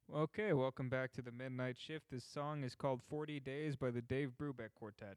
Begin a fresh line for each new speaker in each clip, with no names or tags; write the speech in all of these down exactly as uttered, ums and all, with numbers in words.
Okay, welcome back to the Midnight Shift. This song is called forty Days by the Dave Brubeck Quartet.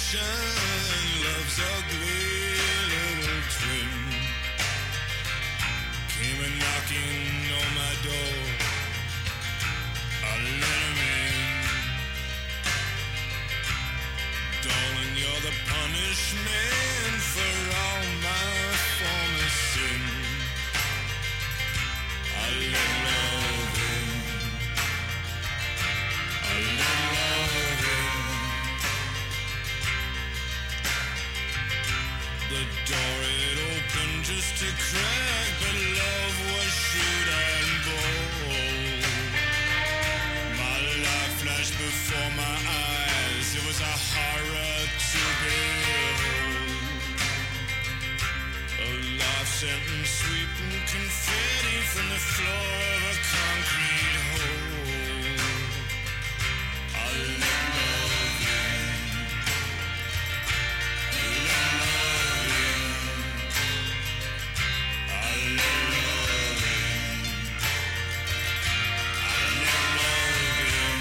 love's ugly little twin came a knocking on my door. I let him in. Darling, you're the punishment for all my former sin. I let love in. I let love in. The door it opened just a crack, but love was shoot and bold. My life flashed before my eyes. It was a horror to behold. A life sentence sweeping confetti from the floor of a concrete hole. I let love in. I let love in. I let love in. I let love in.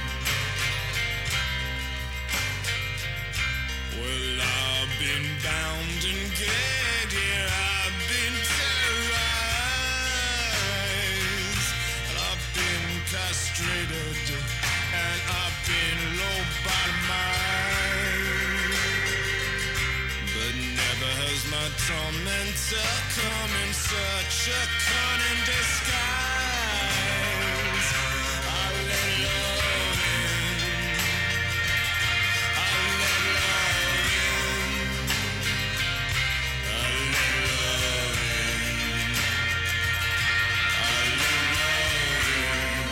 Well, I've been bound and gagged, yeah, I've been terrorized, and I've been castrated, and I've been low-bottomized. But never has my tormentor come in such a cunning disguise. I let love in. I let love in. I let love in. I let love in.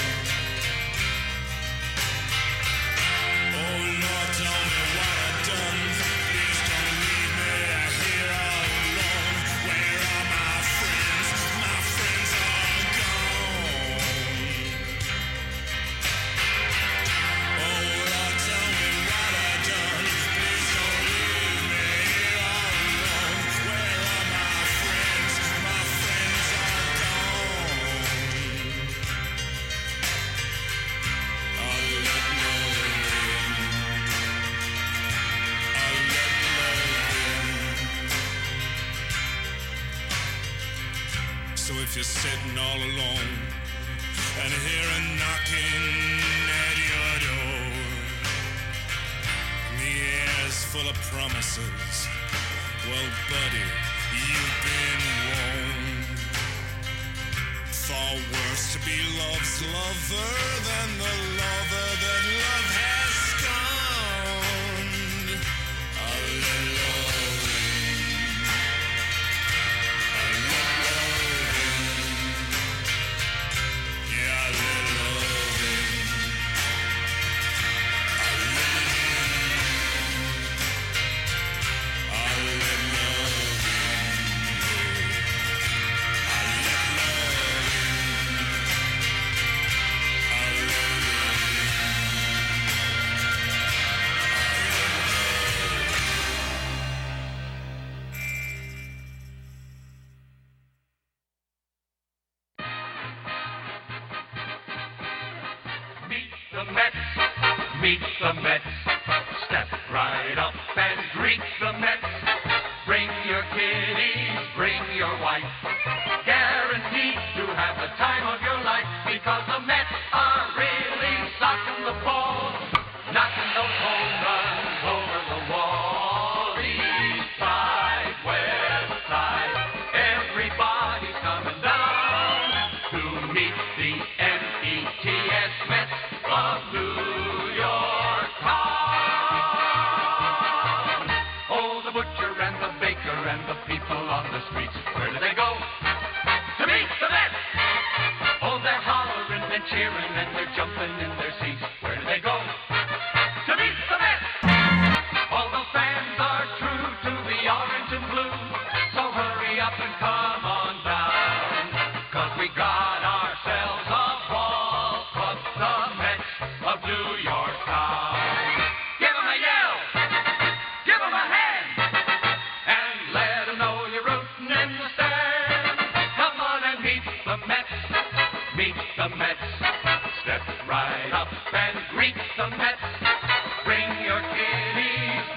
Oh Lord, tell me what I've done. Please don't leave me here all alone. Where are my friends? My friends are gone. Oh Lord, tell me what I've done. Please don't leave me here all alone. Where are my friends? My friends are gone. I let love in. I let love in. So if you're sitting all alone and hear a knocking at your door, and the air's full of promises, well, buddy, you've been warned. Far worse to be love's lover than the lover that love has scorned. I let love in. I let love in. Yeah, I let love in. I let it in. I let love in. I let love in. I let it in.
Meet the Mets, meet the Mets. Step right up and greet the Mets. Bring your kiddies, bring your wife. Guaranteed to have the time of your life, because the Mets are really socking the ball, knocking those home runs over the wall. East side, west side, everybody's coming down to meet the M E T S Mets of New York town. Oh, the butcher and the baker and the people on the streets, where do they go? To meet the Mets! Oh, they're hollering and cheering and they're jumping in their seats. Where do they go? To meet the Mets! All the fans are true to the orange and blue, so hurry up and come on down, 'cause we got ourselves a ball club, the Mets of New York town. Give 'em a yell! Give 'em a hand! And let 'em know you're rooting in the stands. Come on and meet the Mets. Meet the Mets. Step right up and greet the Mets. Bring your kiddies,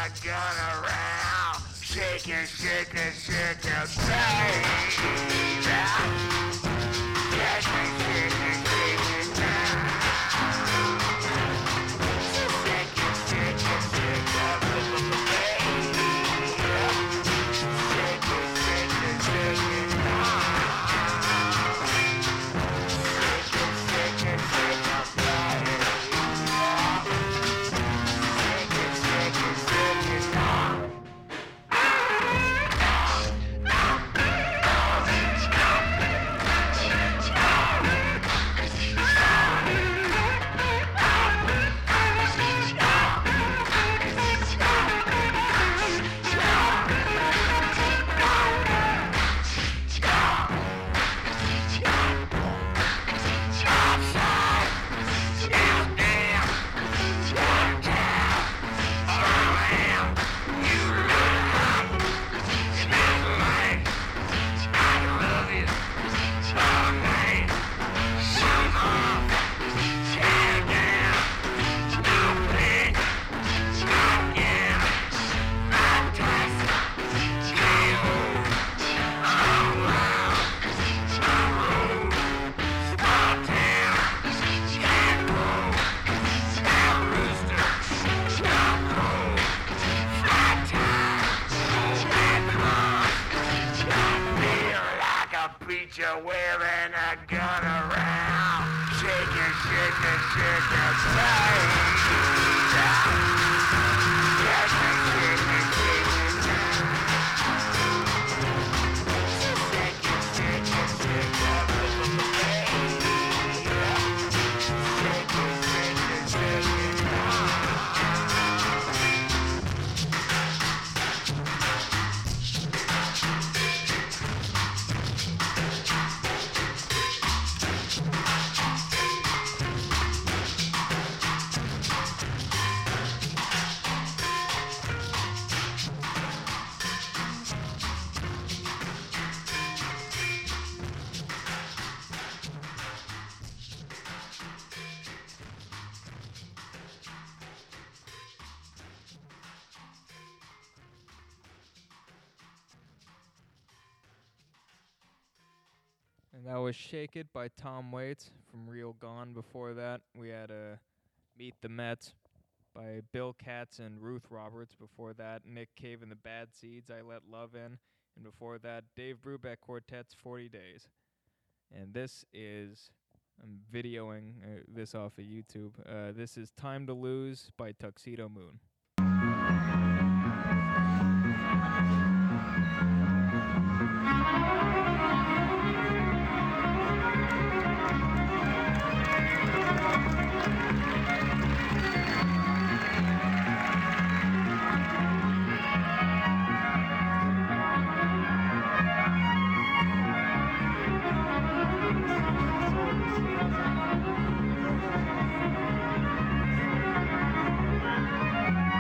a gun around. Shake it, shake it, shake it, baby. Shake it, shake it, shake it now. Shake it, shake it, shake it, baby. Shake it, shake it, shake it now. Shake it, shake it, shake it, baby. Shake it, shake it, shake it now. Preacher wearing a gun around. Shake it, shake it, shake it, baby. Shake it, shake it, shake it now. Shake it, shake it, shake it, baby. Shake it, shake it, shake it now.
And that was Shake It by Tom Waits from Real Gone. Before that, we had uh, Meet the Mets by Bill Katz and Ruth Roberts. Before that, Nick Cave and the Bad Seeds, I Let Love In. And before that, Dave Brubeck Quartet's forty days. And this is, I'm videoing uh, this off of YouTube. Uh, this is Time to Lose by Tuxedo Moon.
Thank you.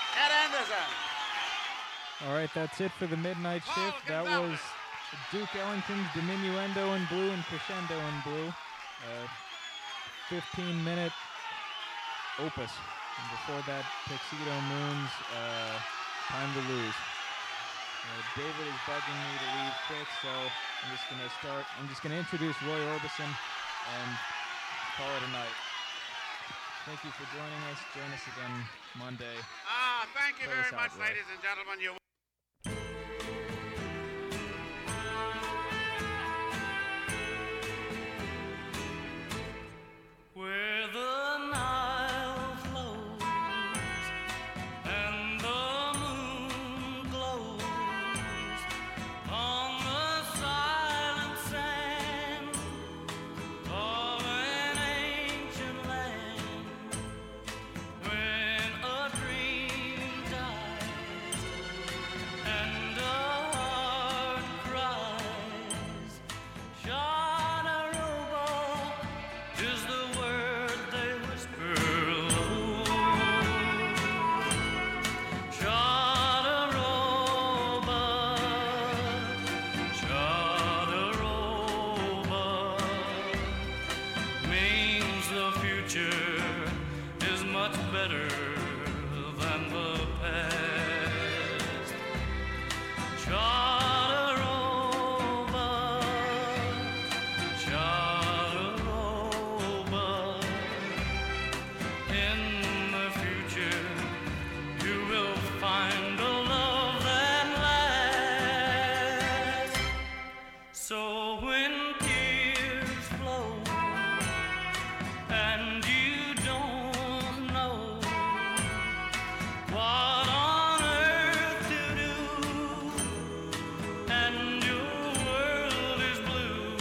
Ed Anderson.
All right, that's it for the midnight
Paul
shift. That
Gonzalez.
was Duke Ellington's Diminuendo in Blue and Crescendo in Blue. Uh, fifteen-minute opus. And before that, Tuxedo Moon's uh, Time to Lose. Uh, David is bugging me to leave quick, so I'm just gonna start. I'm just gonna introduce Roy Orbison and call it a night. Thank you for joining us. Join us again Monday.
Ah, thank you
Play us
very
out,
much,
Roy.
ladies and gentlemen. You
Where the Nile flows and the moon glows on the silent sand of an ancient land, when a dream dies and a heart cries, Shadaroba is the word they whisper low. Shadaroba, Shadaroba means the future is much better than the past. Shadaroba, Shadaroba. In the future, you will find a love that lasts. So when tears flow and you don't know what on earth to do, and your world is blue,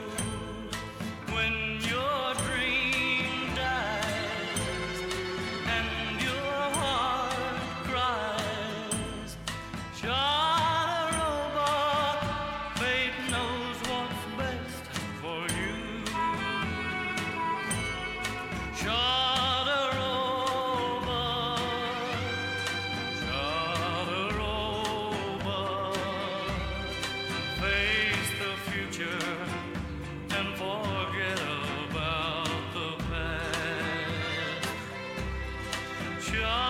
when your dream dies and your heart cries, Shadaroba, fate knows what's best for you. Shadaroba, Shadaroba, face the future and forget about the past. Shadaroba.